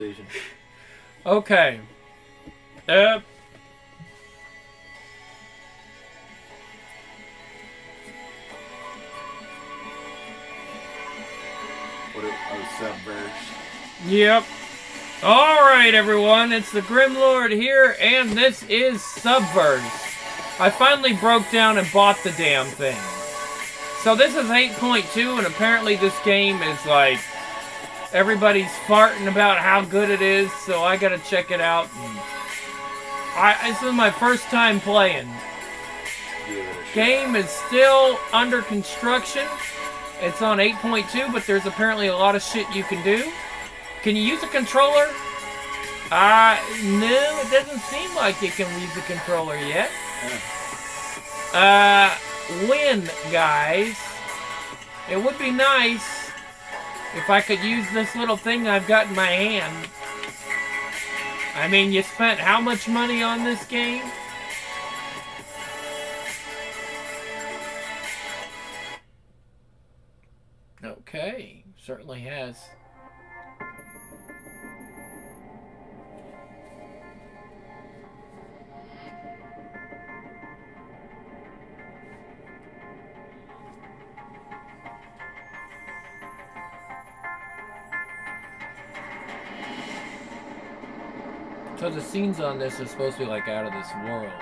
Okay. Subverse. Yep. Alright, everyone. It's the Grim Lord here, and this is Subverse. I finally broke down and bought the damn thing. So this is 8.2, and apparently this game is like... everybody's farting about how good it is, so I gotta check it out. This is my first time playing. Game is still under construction. It's on 8.2, but there's apparently a lot of shit you can do. Can you use a controller? No, it doesn't seem like you can use a controller yet. When, guys? It would be nice if I could use this little thing I've got in my hand. I mean, you spent how much money on this game? Okay, certainly has. So the scenes on this are supposed to be like out of this world.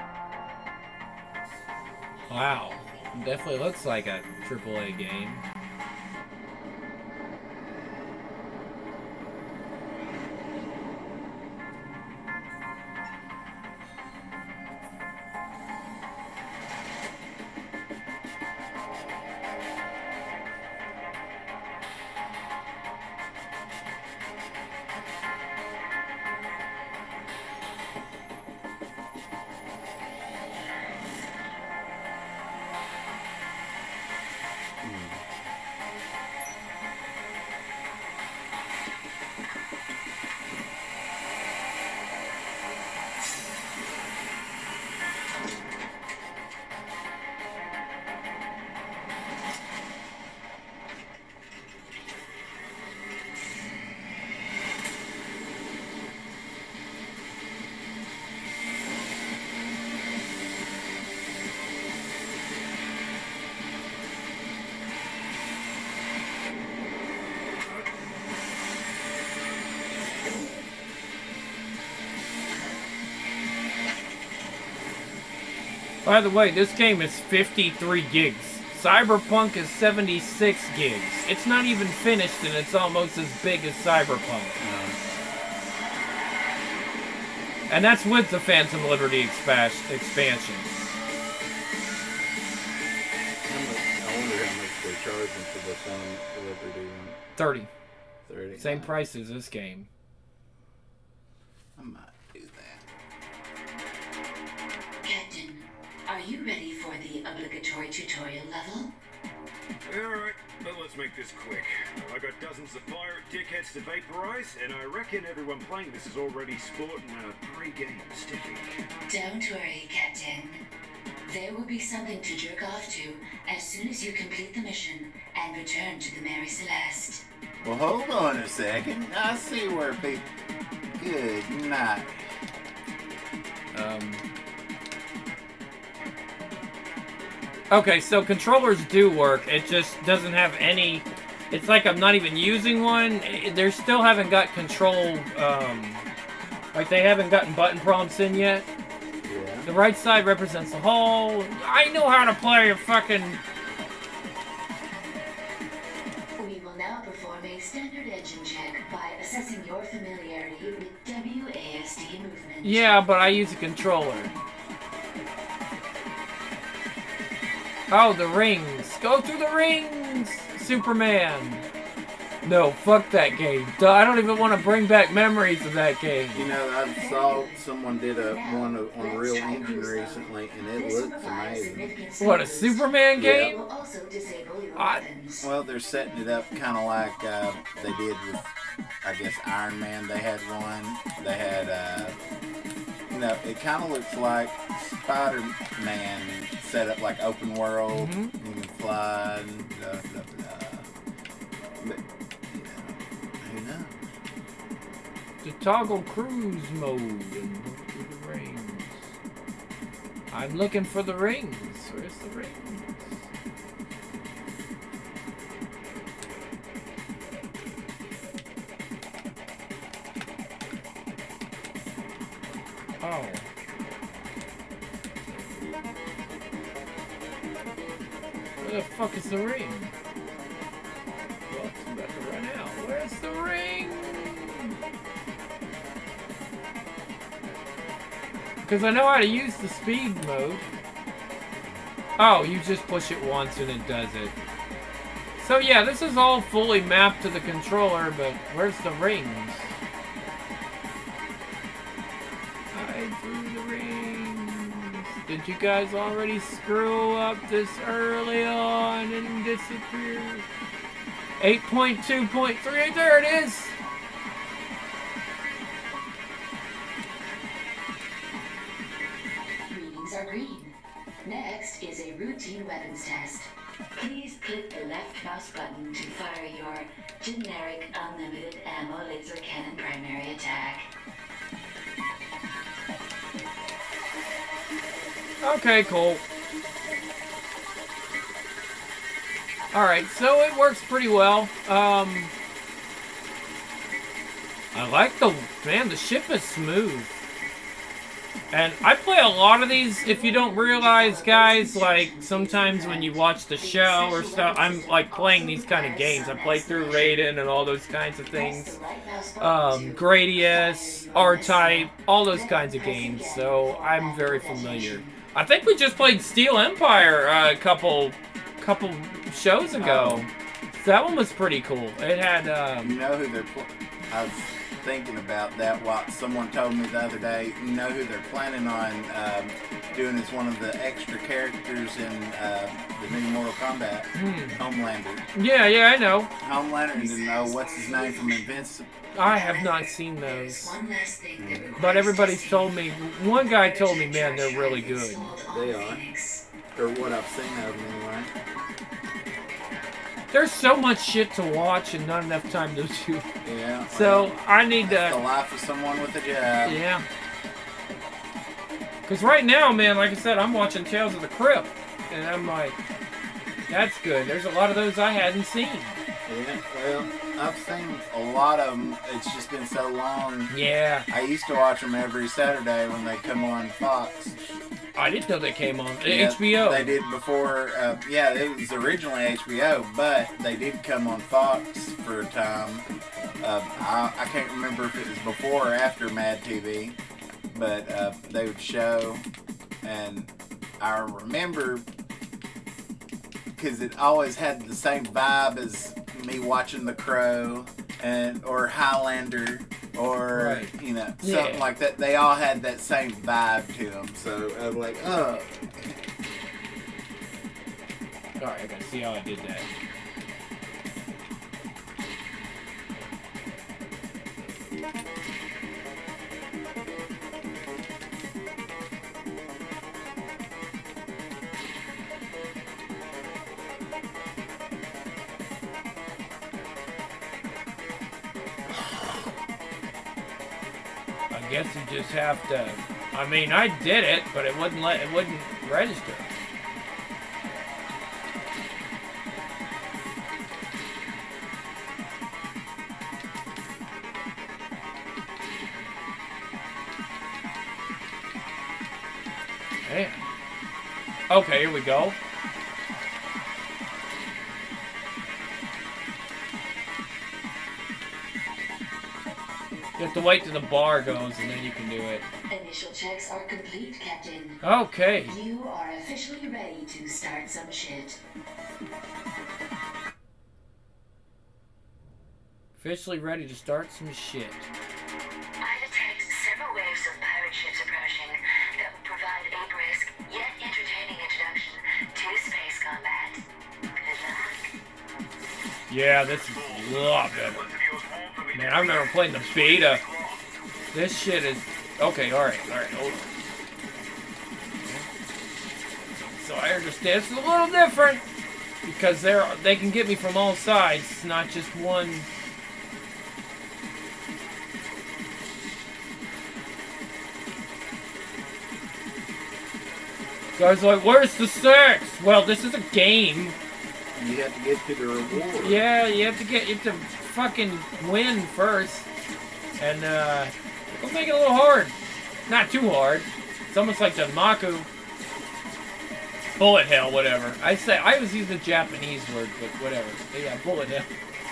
Wow. It definitely looks like a AAA game. By the way, this game is 53 gigs. Cyberpunk is 76 gigs. It's not even finished and it's almost as big as Cyberpunk. And that's with the Phantom Liberty expansion. I wonder how much they're charging for the Phantom Liberty one. 30. 30. Same price as this game. I might do that. Captain, are you ready for the obligatory tutorial level? Alright, but let's make this quick. I got dozens of pirate dickheads to vaporize, and I reckon everyone playing this is already sporting a pre-game stiffy. Don't worry, Captain. There will be something to jerk off to as soon as you complete the mission and return to the Mary Celeste. Well, hold on a second. I see where people... Good night. Okay, so controllers do work. It just doesn't have any... It's like I'm not even using one. They still haven't got control... like they haven't gotten button prompts in yet. Yeah. The right side represents the hull. I know how to play a fucking... We will now perform a standard engine check by assessing your familiarity with WASD movement. Yeah, but I use a controller. Oh, the rings. Go through the rings, Superman. No, fuck that game. I don't even want to bring back memories of that game. You know, I saw someone did one on Real Engine recently, and it looks amazing. What, a Superman game? Will also disable your I- weapons. Well, they're setting it up kind of like they did with, I guess, Iron Man. They had one. They had, you know, it kind of looks like Spider-Man set up like open world. You can fly and blah, blah, blah. But, you know, who knows? to toggle cruise mode and go through the rings. I'm looking for the rings. Where's the rings? Oh. Where the fuck is the ring? Well, it's about to run out. Where's the ring? Because I know how to use the speed mode. Oh, you just push it once and it does it. So yeah, this is all fully mapped to the controller, but where's the rings? Hide through the rings. Did you guys already screw up this early on and disappear? 8.2.3, there it is! Readings are green. Next is a routine weapons test. Please click the left mouse button to fire your generic unlimited ammo laser cannon primary attack. Okay, cool. Alright, so it works pretty well. I like the ship is smooth. And I play a lot of these, if you don't realize, guys, like, sometimes when you watch the show or stuff, I'm, like, playing these kind of games. I play through Raiden and all those kinds of things. Gradius, R-Type, all those kinds of games, so I'm very familiar. I think we just played Steel Empire a couple shows ago. So that one was pretty cool. It had, You know who they're I was thinking about that while someone told me the other day. You know who they're planning on doing as one of the extra characters in the new Mortal Kombat? Homelander. Yeah, I know. Homelander, and then what's his name from Invincible? I have not seen those. One last thing that requires But everybody's testing. told me, one guy told me, man, they're really good. They are. Or what I've seen of them anyway. There's so much shit to watch and not enough time to do. Yeah. So I need The to, life of someone with a job. yeah. Because right now, man, like I said, I'm watching Tales of the Crypt. And I'm like, that's good. There's a lot of those I hadn't seen. Yeah, well, I've seen a lot of them. It's just been so long. Yeah. I used to watch them every Saturday when they come on Fox. I didn't know they came on Yeah, HBO. They did before. Yeah, it was originally HBO, but they did come on Fox for a time. I can't remember if it was before or after Mad TV, but they would show, and I remember because it always had the same vibe as me watching The Crow or Highlander. Or, Right. you know, something like that. They all had that same vibe to them. So I was like, oh. Alright, I gotta see how I did that. I guess you just have to. I mean, I did it, but it wouldn't register. Man. Okay, here we go. You have to wait till the bar goes and then you can do it. Initial checks are complete, Captain. Okay. You are officially ready to start some shit. Officially ready to start some shit. I detect several waves of pirate ships approaching that will provide a brisk yet entertaining introduction to space combat. Good luck. Yeah, this is a lot better. Man, I remember playing the beta. This shit is... Okay, alright, hold on. So I understand it's a little different. Because they can get me from all sides, not just one... Guy's like, where's the sex? Well, this is a game. You have to get to the reward. Yeah, you have to fucking win first. And, we'll make it a little hard. Not too hard. It's almost like the Maku. Bullet hell, whatever. I was using the Japanese word, but whatever. But yeah, bullet hell.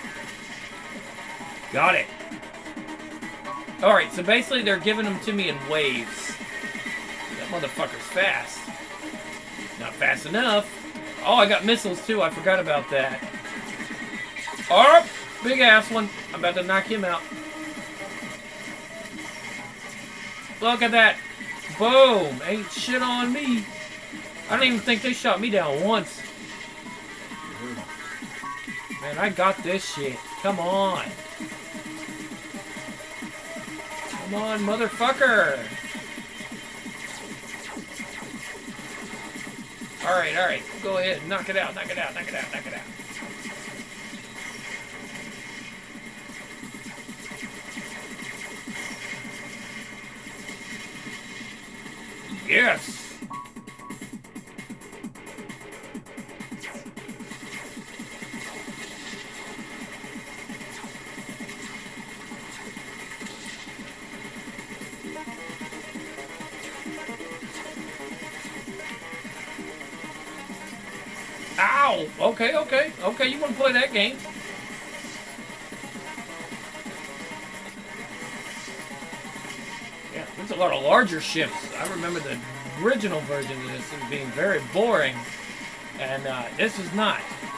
Got it. Alright, so basically they're giving them to me in waves. That motherfucker's fast. Not fast enough. Oh, I got missiles too. I forgot about that. Oh, big ass one. I'm about to knock him out. Look at that. Boom. Ain't shit on me. I don't even think they shot me down once. Man, I got this shit. Come on. Come on, motherfucker. Alright. Go ahead. Knock it out. Yes! Ow! Okay, you want to play that game? Yeah, there's a lot of larger ships. I remember the original version of this as being very boring. And this is not.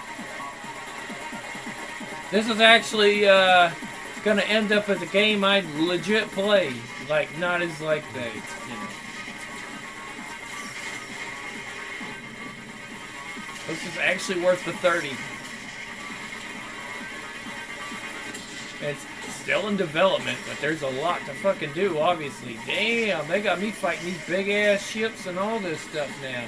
This is actually gonna end up as a game I'd legit play. Like, not as like the, you know. This is actually worth the 30. It's still in development, but there's a lot to fucking do, obviously. Damn, they got me fighting these big-ass ships and all this stuff now.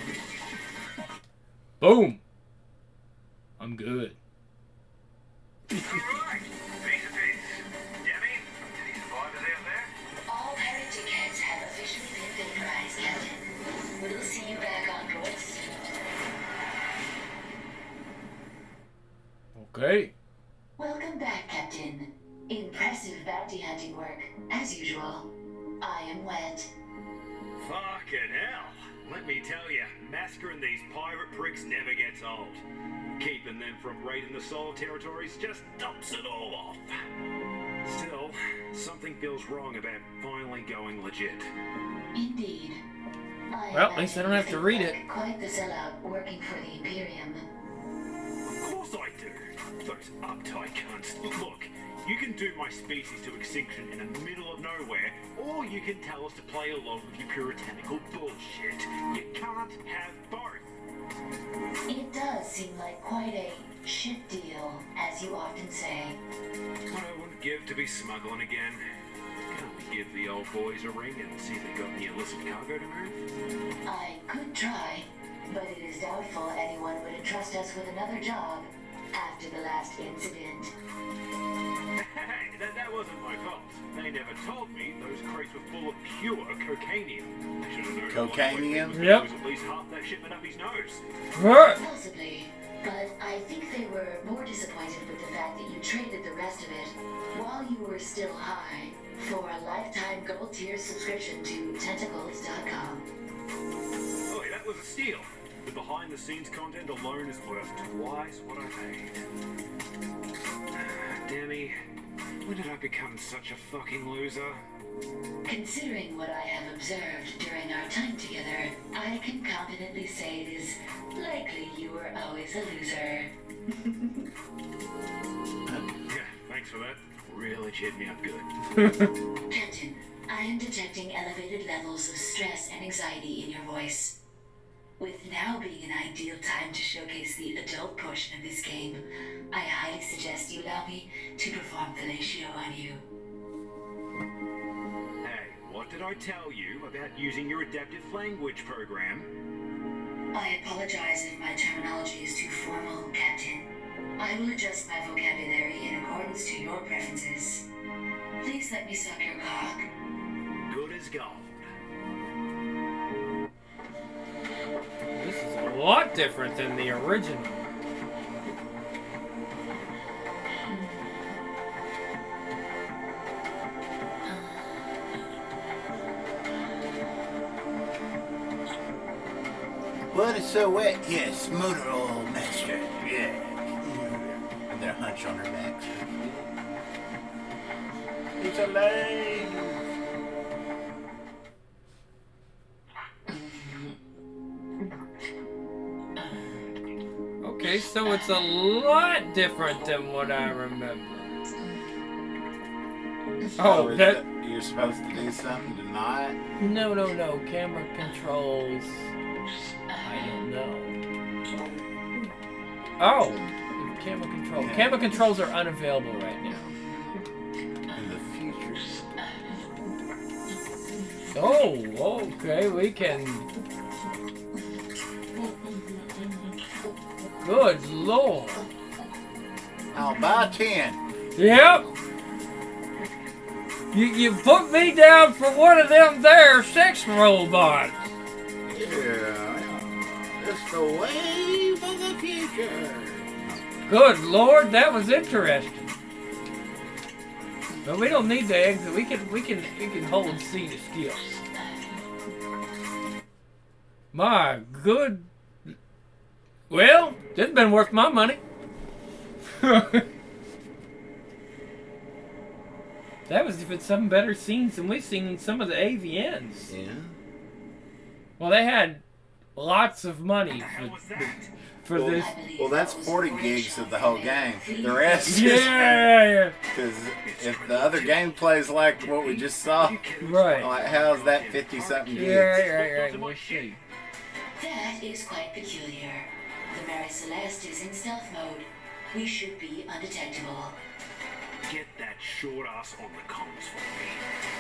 Boom. I'm good. Alright, piece of piece. Demi, any survivors out there? All heretic heads have officially been vaporized, Captain. We'll see you back on droids. Okay. Welcome back, Captain. Impressive bounty hunting work, as usual. I am wet. Fucking hell. Let me tell you, massacring these pirate pricks never gets old. Keeping them from raiding the Sol territories just dumps it all off. Still, something feels wrong about finally going legit. Indeed. Well, at least I don't have to read it. Quite the sellout working for the Imperium. Of course I do. Those uptight cunts. Look, you can do my species to extinction in the middle of nowhere, or you can tell us to play along with your puritanical bullshit. You can't have both. It does seem like quite a shit deal, as you often say. I wouldn't give to be smuggling again. Can't we give the old boys a ring and see if they got any illicit cargo to move? I could try, but it is doubtful anyone would entrust us with another job after the last incident. Hey, that wasn't my fault. They never told me those crates were full of pure cocainium. I should have known. Cocainium? Yep. Was at least half that shipment up his nose. Possibly, but I think they were more disappointed with the fact that you traded the rest of it while you were still high for a lifetime gold tier subscription to tentacles.com. Oh, that was a steal. The behind-the-scenes content alone is worth twice what I paid. Demi, when did I become such a fucking loser? Considering what I have observed during our time together, I can confidently say it is likely you were always a loser. Yeah, thanks for that. Really cheered me up good. Captain, I am detecting elevated levels of stress and anxiety in your voice. With now being an ideal time to showcase the adult portion of this game, I highly suggest you allow me to perform fellatio on you. Hey, what did I tell you about using your adaptive language program? I apologize if my terminology is too formal, Captain. I will adjust my vocabulary in accordance to your preferences. Please let me suck your cock. Good as gold. different than the original. Blood is so wet. Yes, motor oil master. Yeah. And they're hunch on her backs. It's alive. Okay, so it's a lot different than what I remember. Oh, is that... You're supposed to do something to not? No. Camera controls... I don't know. Oh! Camera control. Yeah. Camera controls are unavailable right now. In the future. Oh, okay, we can... Good Lord. I'll buy 10. Yep. You put me down for one of them there sex robots. Yeah. It's the wave of the future. Good Lord, that was interesting. But we don't need to exit. We can hold C to skill. My good. Well, this has been worth my money. That was even some better scenes than we've seen in some of the AVNs. Yeah. Well, they had lots of money for this. Well, that's 40 gigs of the whole game. The rest Yeah. Because if the other game plays like what we just saw, Right. like how's that 50-something gigs? Right. We'll see. That is quite peculiar. The Mary Celeste is in stealth mode. We should be undetectable. Get that short ass on the comms for me.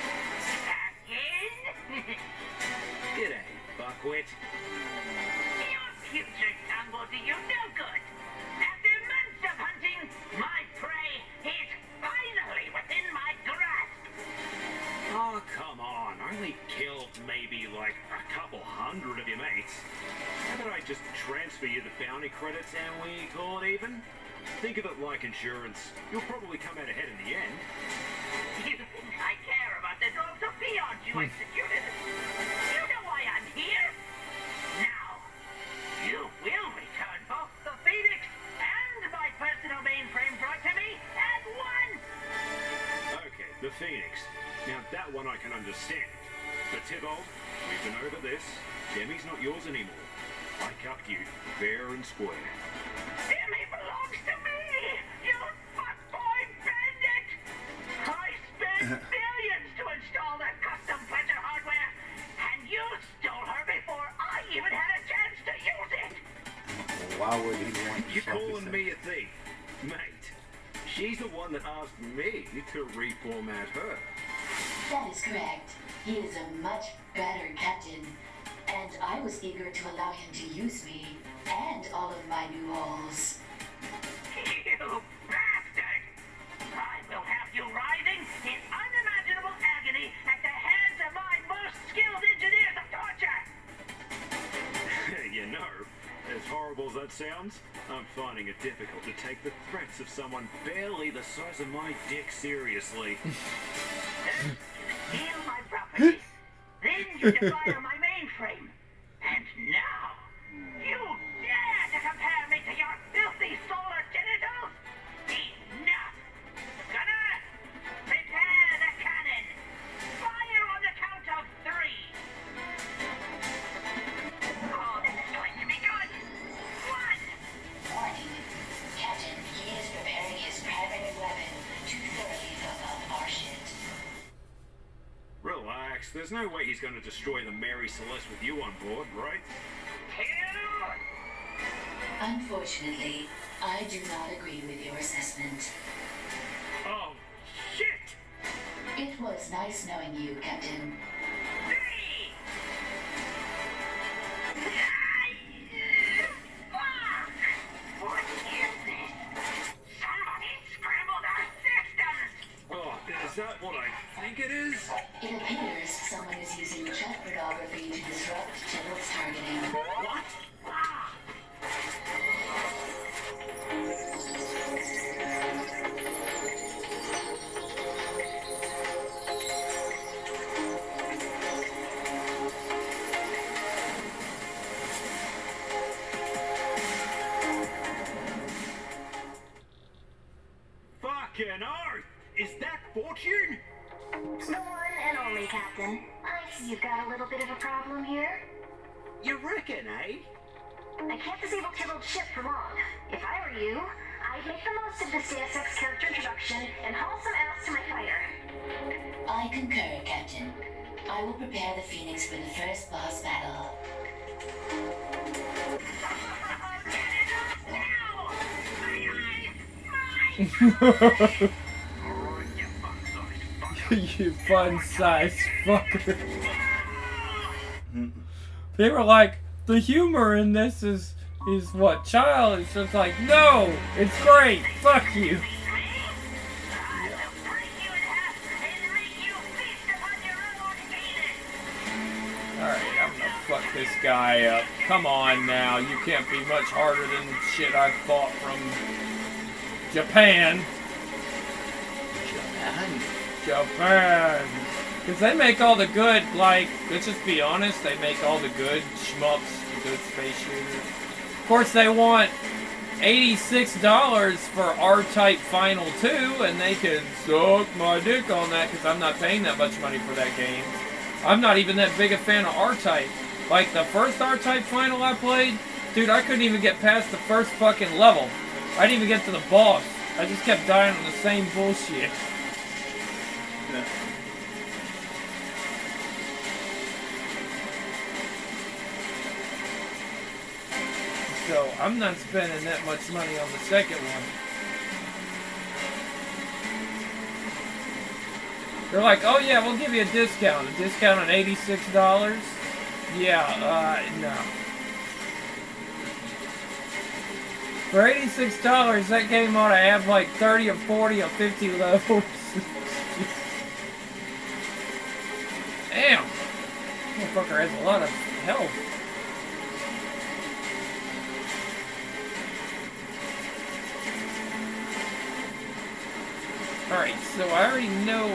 Again? G'day, Buckwheat. Your future tumble do you no good. After months of hunting, my prey is finally within my grasp. Oh, come on. I only killed maybe like a couple hundred of your mates. How about I just transfer you the bounty credits and we call it even? Think of it like insurance. You'll probably come out ahead in the end. You think I care about the droves of peons you executed? You know why I'm here? Now, you will return both the Phoenix and my personal mainframe brought to me at once! Okay, the Phoenix. Now that one I can understand. But Tybalt, we've been over this. Demi's not yours anymore. I cuffed you fair and square. Demi belongs to me! You fuckboy bandit! I spent billions to install that custom pleasure hardware, and you stole her before I even had a chance to use it! Why would he want You sloppy calling seconds? me a thief? Mate, she's the one that asked me to reformat her. That is correct. He is a much better captain, and I was eager to allow him to use me and all of my new holes. You bastard! I will have you writhing in unimaginable agony at the hands of my most skilled engineers of torture! You know, as horrible as that sounds, I'm finding it difficult to take the threats of someone barely the size of my dick seriously. Steal my property, then you defile my mainframe, and now you dare to compare me to your filthy solar genitals? Enough! Gunner, prepare the cannon! Fire on the count of 3! Oh, this is going to be good! 1! Warning. Captain, he is preparing his primary weapon to thoroughly fuck up our shit. Relax, there's no way he's going to destroy the Mary Celeste with you on board, right? 2! Unfortunately, I do not agree with your assessment. Oh, shit! It was nice knowing you, Captain. 3! Fuck! What is this? Somebody scrambled our systems! Oh, is that what I think it is? It appears someone is using chat pornography to disrupt Tybalt's targeting. What? Ah, men only, Captain. I see you've got a little bit of a problem here. You reckon, eh? I can't disable Tybalt's ship for long. If I were you, I'd make the most of this Deus Ex character introduction and haul some ass to my fire. I concur, Captain. I will prepare the Phoenix for the first boss battle. You fun-sized fucker. They were like, the humor in this is what, child? It's just like, no, it's great. Fuck you. Alright, I'm gonna fuck this guy up. Come on now, you can't be much harder than shit I fought from Japan. Japan. Because they make all the good, like, let's just be honest, they make all the good shmups, the good space shooters. Of course, they want $86 for R-Type Final 2, and they can suck my dick on that because I'm not paying that much money for that game. I'm not even that big a fan of R-Type. Like, the first R-Type Final I played, dude, I couldn't even get past the first fucking level. I didn't even get to the boss. I just kept dying on the same bullshit. No. So, I'm not spending that much money on the second one. They're like, oh yeah, we'll give you a discount. A discount on $86? Yeah, no. For $86, that game ought to have like 30 or 40 or 50 levels. Damn. Motherfucker has a lot of health. Alright, so I already know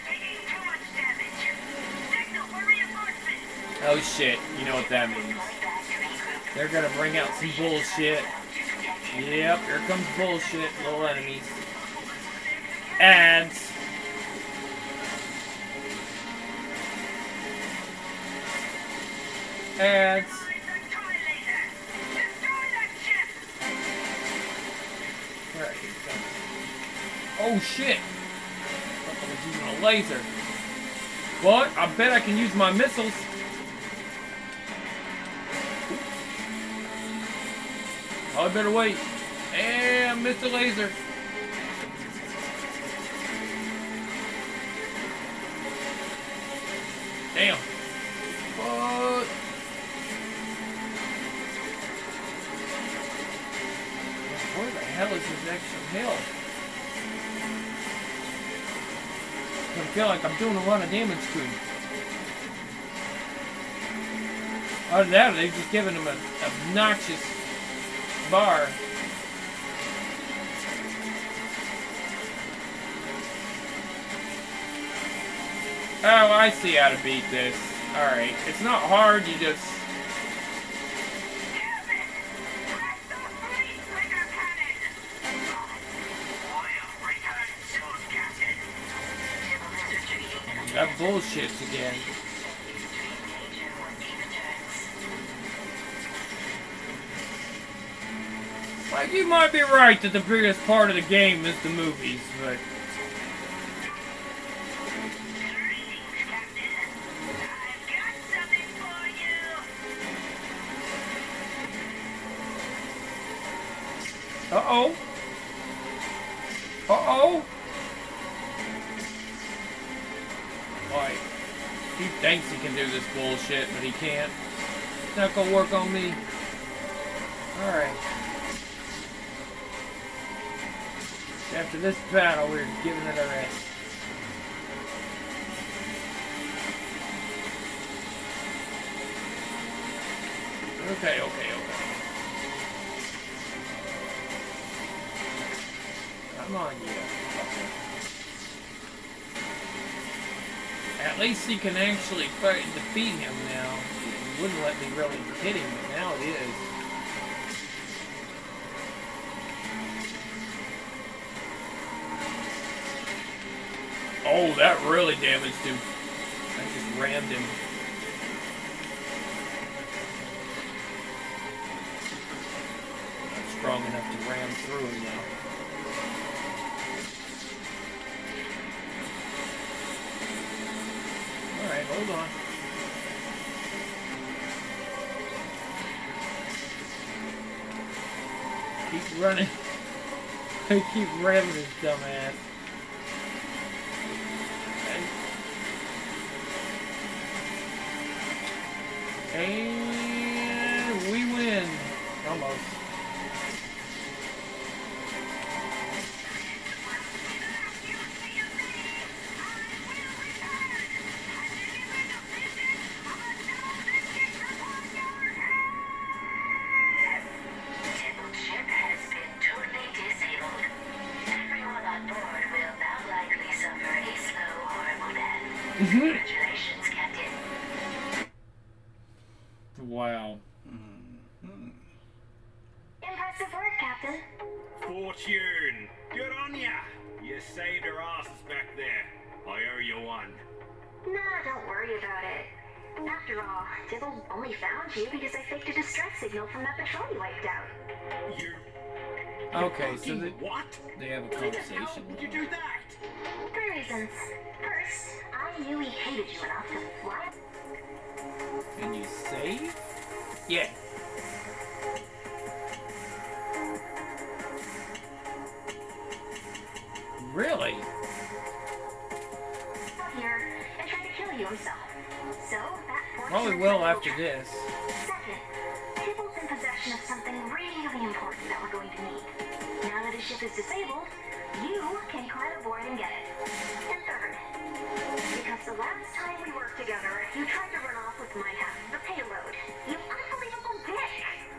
Oh shit, you know what that means. They're gonna bring out some bullshit. Yep, here comes bullshit, little enemies. Ads. Ads. Alright, here we go. Oh shit! I was using a laser. But I bet I can use my missiles. Oh, I better wait. And missed the laser. Damn. What? Where the hell is this extra health? I feel like I'm doing a lot of damage to him. Other than that, they've just given him an obnoxious bar. Oh, I see how to beat this. Alright, it's not hard, you just... That bullshits again. Like, you might be right that the biggest part of the game is the movies, but... Uh-oh. Uh-oh. Like, he thinks he can do this bullshit, but he can't. It's not gonna work on me. Alright. After this battle, we're giving it a rest. Okay. Come on, you. At least he can actually defeat him now. He wouldn't let me really hit him, but now it is. Oh, that really damaged him. I just rammed him. Not strong enough to ram through him now. Alright, hold on. Keep running. I keep ramming this dumbass. And we win. Almost. Disabled ship has been totally disabled. Everyone on board will now likely suffer a slow, horrible death. Congratulations, Captain. Wow. Impressive work, Captain. Fortune! Good on ya! You saved our asses back there. I owe you one. Nah, don't worry about it. After all, Dibble only found you because I faked a distress signal from that patrol you wiped out. You... Okay, so fucking what? they have a Why the hell conversation. would you do that? Three reasons. First, I knew he hated you enough to fly. And you save? Yeah. Really? Out here and try to kill you himself. So that Probably will after this. Second, Tibble's in possession of something really important that we're going to need. Now that his ship is disabled, you can climb aboard and get it. And third, because the last time we worked together, you tried to run off with my half of the payload. You unbelievable dick!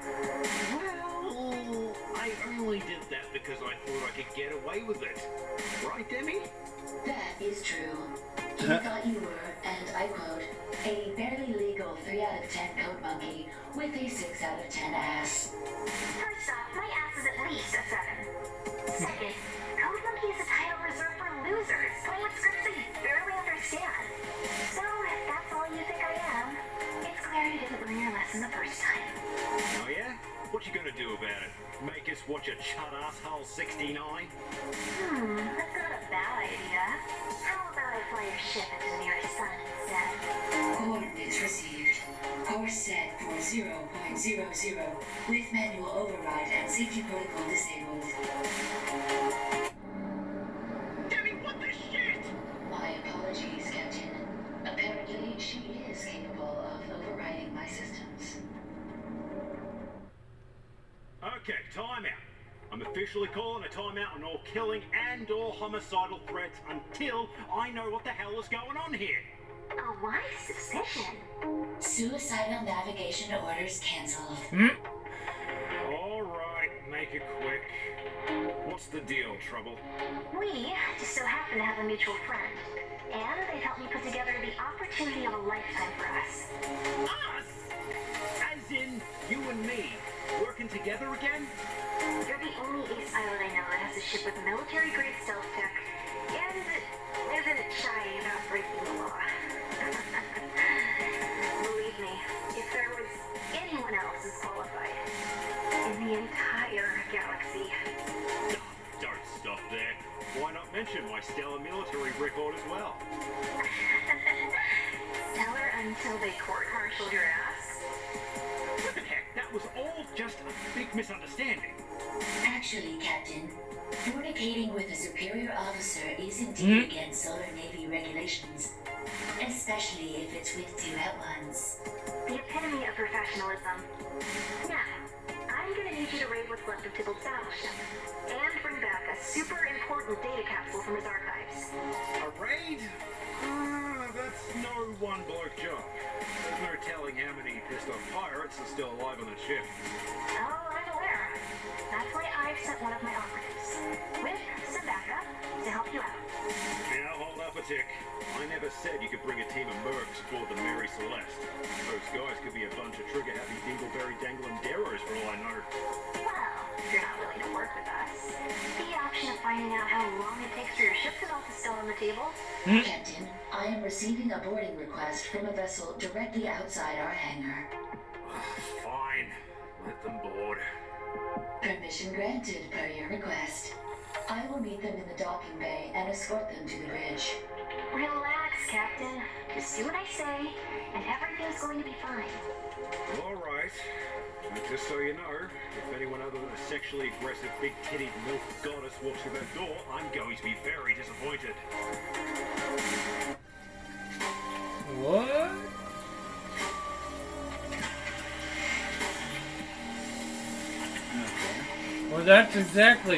Well, I only did that because I thought I could get away with it. Right, Demi? That is true. You thought you were, and I quote, a barely legal 3 out of 10 code monkey with a 6 out of 10 ass. First off, my ass is at least a 7. Second, Code Monkey is a title reserved for losers, playing with scripts that you barely understand. So, if that's all you think I am, it's clear you didn't learn your lesson the first time. Oh yeah? What you gonna do about it? Make us watch a chud asshole 69? That's not a bad idea. How about I fly your ship into the nearest sun instead? Coordinates received. Course set for 0.00 with manual override and safety protocol disabled. Demi, what the shit? My apologies, Captain. Apparently, she is capable of overriding my systems. Okay, time out. I'm officially calling a timeout on all killing and all homicidal threats until I know what the hell is going on here. A wise decision. Suicidal navigation orders cancelled. Alright, make it quick. What's the deal, Trouble? We just so happen to have a mutual friend, and they've helped me put together the opportunity of a lifetime for us. Us! As in, you and me, working together again? You're the only ace pilot I know that has a ship with military-grade stealth tech, and isn't shy about breaking the law. Believe me, if there was anyone else as qualified in the entire galaxy. Don't stop there. Why not mention my stellar military record as well? Stellar until they court-martialed your ass? What the heck? That was all just a big misunderstanding. Actually, Captain, fornicating with a superior officer is indeed against Solar Navy regulations, especially if it's with 2 at once. The epitome of professionalism. Now, I'm gonna need you to raid what's left of Tibble's battleship, and bring back a super important data capsule from his archives. A raid? That's no one bloke job. There's no telling how many pissed off pirates are still alive on the ship. Oh, I'm aware. That's why I've sent one of my operatives, with some backup, to help you out. Now hold up a tick. I never said you could bring a team of mercs aboard the Mary Celeste. Those guys could be a bunch of trigger-happy dingleberry dangling darrows for all I know. Well, if you're not willing to work with us. The option of finding out how long it takes for your ship to melt is still on the table. Captain, I am receiving a boarding request from a vessel directly outside our hangar. Fine. Let them board. Permission granted per your request. I will meet them in the docking bay and escort them to the bridge. Relax, Captain. Just do what I say, and everything's going to be fine. All right. And just so you know, if anyone other than a sexually aggressive, big-titted MILF goddess walks through that door, I'm going to be very disappointed. What? Okay. Well, that's exactly.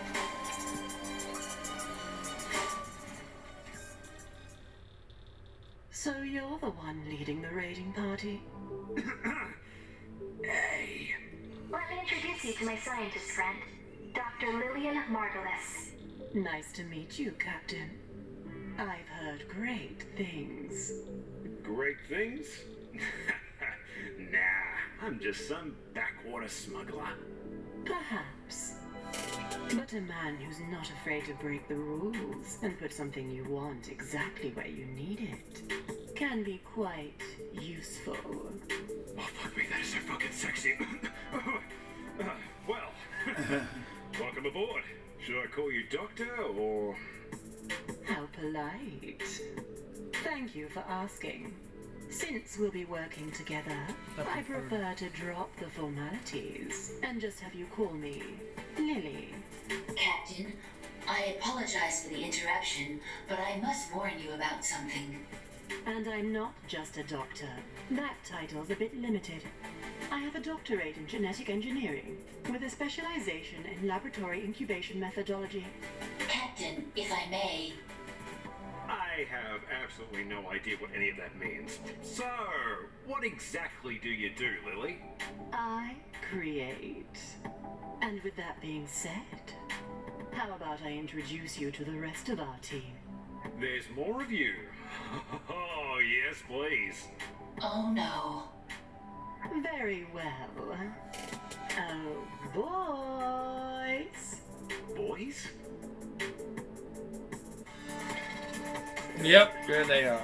So you're the one leading the raiding party? Hey. Let me introduce you to my scientist friend, Dr. Lillian Margulis. Nice to meet you, Captain. I've heard great things. Great things? Nah, I'm just some backwater smuggler. Perhaps. But a man who's not afraid to break the rules and put something you want exactly where you need it can be quite useful. Oh, fuck me, that is so fucking sexy. Well, welcome aboard. Should I call you Doctor, or... How polite. Thank you for asking. Since we'll be working together, I prefer to drop the formalities and just have you call me Lily. Captain, I apologize for the interruption, but I must warn you about something. And I'm not just a doctor. That title's a bit limited. I have a doctorate in genetic engineering with a specialization in laboratory incubation methodology. Captain, if I may, I have absolutely no idea what any of that means. So, what exactly do you do, Lily? I create. And with that being said, how about I introduce you to the rest of our team? There's more of you. Oh, yes, please. oh no. Very well. Oh, boys. Boys? Yep, here they are.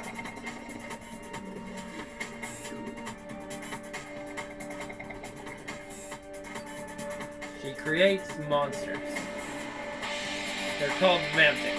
She creates monsters. They're called mantics.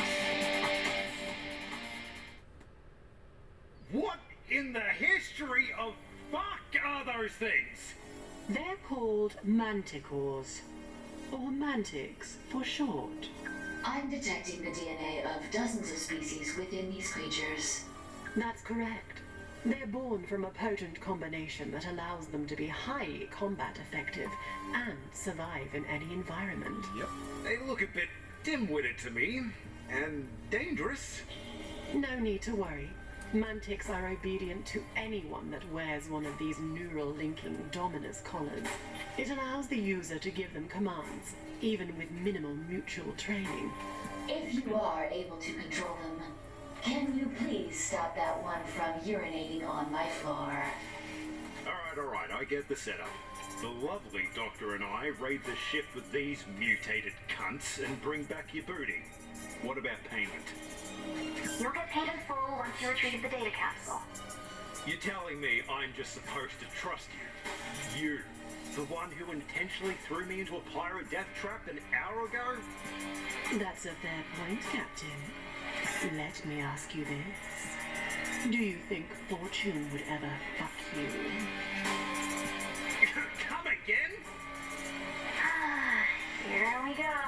What in the history of fuck are those things? They're called manticores, or mantics for short. I'm detecting the DNA of dozens of species within these creatures. That's correct. They're born from a potent combination that allows them to be highly combat effective and survive in any environment. Yep. They look a bit dim-witted to me, and dangerous. No need to worry. Mantics are obedient to anyone that wears one of these neural linking Dominus collars. It allows the user to give them commands, even with minimal mutual training. If you are able to control them, can you please stop that one from urinating on my floor? All right, I get the setup. The lovely doctor and I raid the ship with these mutated cunts and bring back your booty. What about payment? You'll get paid in full once you retrieve the data capsule. You're telling me I'm just supposed to trust you? You, the one who intentionally threw me into a pirate death trap an hour ago? That's a fair point, Captain. Let me ask you this. Do you think Fortune would ever fuck you? Come again? Here we go.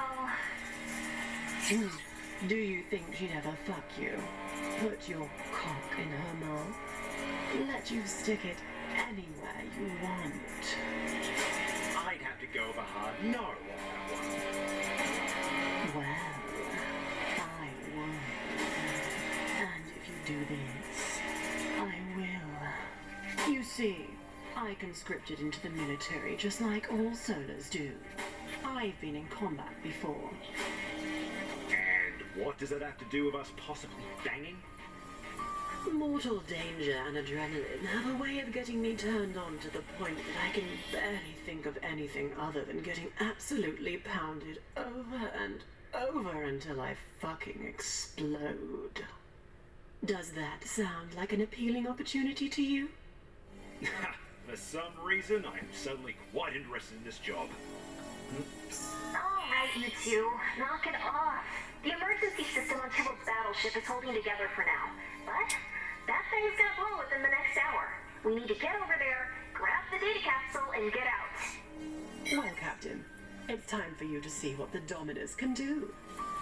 Do you think she'd ever fuck you? Put your cock in her mouth? Let you stick it anywhere you want? I'd have to go with a hard no on that one. Well, I won't. And if you do this, I will. You see, I conscripted into the military just like all solars do. I've been in combat before. And what does that have to do with us possibly banging? Mortal danger and adrenaline have a way of getting me turned on to the point that I can barely think of anything other than getting absolutely pounded over and over until I fucking explode. Does that sound like an appealing opportunity to you? For some reason, I am suddenly quite interested in this job. Alright, you two, knock it off. The emergency system on Tybalt's battleship is holding together for now, but that thing's gonna blow within the next hour. We need to get over there, grab the data capsule, and get out. Well, Captain, it's time for you to see what the Dominus can do.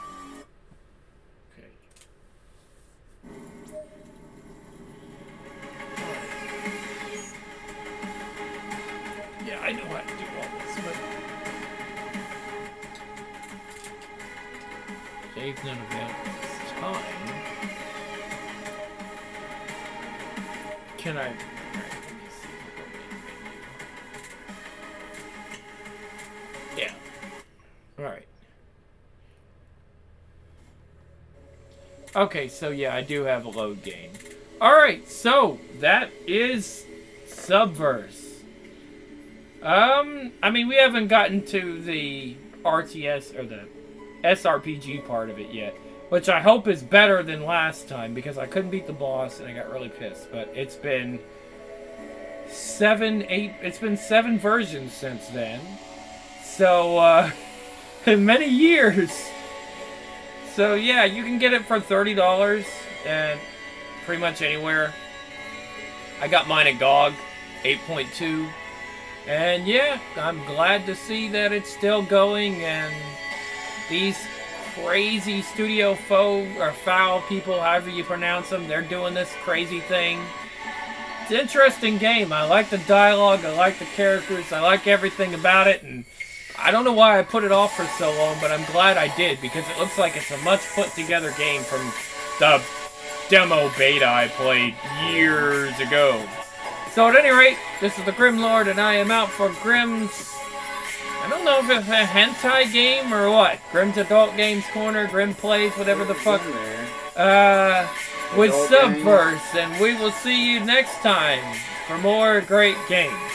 Okay. Yeah, I know how to do all this, but save none available this time. Can I? Alright, let me see. Yeah. Alright. Okay, so yeah, I do have a load game. Alright, so that is Subverse. I mean, we haven't gotten to the RTS or the SRPG part of it yet, which I hope is better than last time because I couldn't beat the boss and I got really pissed. But it's been 7 versions since then. So, many years. So yeah, you can get it for $30 and pretty much anywhere. I got mine at GOG 8.2. And yeah, I'm glad to see that it's still going and these crazy studio foul people, however you pronounce them, they're doing this crazy thing. It's an interesting game. I like the dialogue, I like the characters, I like everything about it, and I don't know why I put it off for so long, but I'm glad I did, because it looks like it's a much put together game from the demo beta I played years ago. So at any rate, this is the Grim Lord, and I am out for Grim's, I don't know if it's a hentai game or what. Grim's Adult Games Corner, Grim Plays, whatever the fuck. With Subverse, and we will see you next time for more great games.